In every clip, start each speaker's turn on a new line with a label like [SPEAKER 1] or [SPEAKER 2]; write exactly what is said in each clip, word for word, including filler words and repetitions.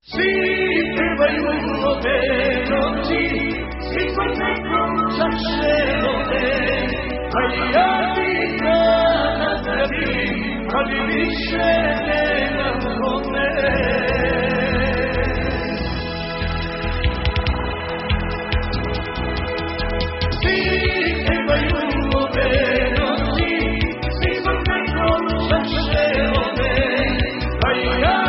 [SPEAKER 1] Svi pevaju ove noći, svi kod nekog čaše vode, a ja ti danas trebim, ali više nemam kome. Svi pevaju ove noći, svi kod nekog čaše vode, a ja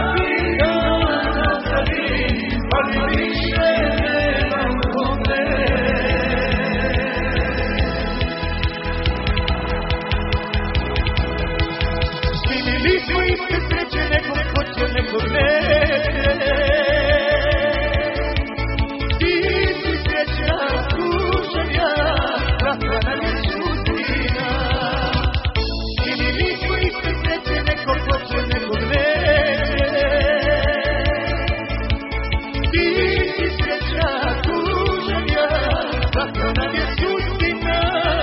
[SPEAKER 1] nekog neće, ti si sreća, tužan ja, kakva nam je sudbina. Ili nismo iste sreće, nekog hoće, nekog neće, ti si sreća, tužan ja, kakva nam je sudbina.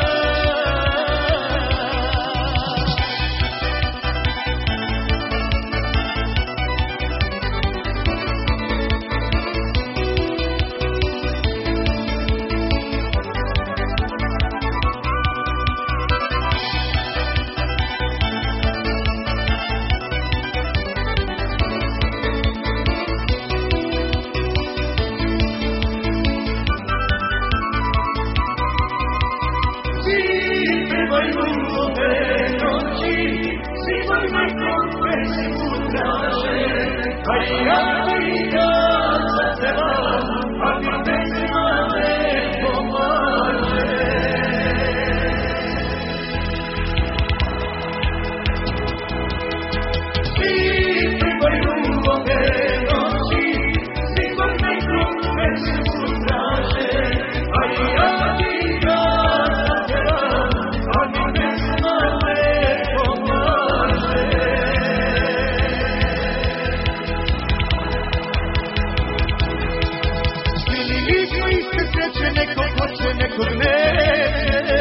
[SPEAKER 1] Nekog hoće, nekog neće,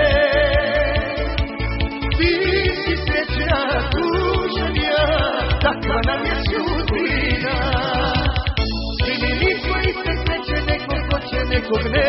[SPEAKER 1] ti si sreća, tužan ja, takva nam je sudbina. Ili nismo iste sreće, nekog hoće, nekog neće.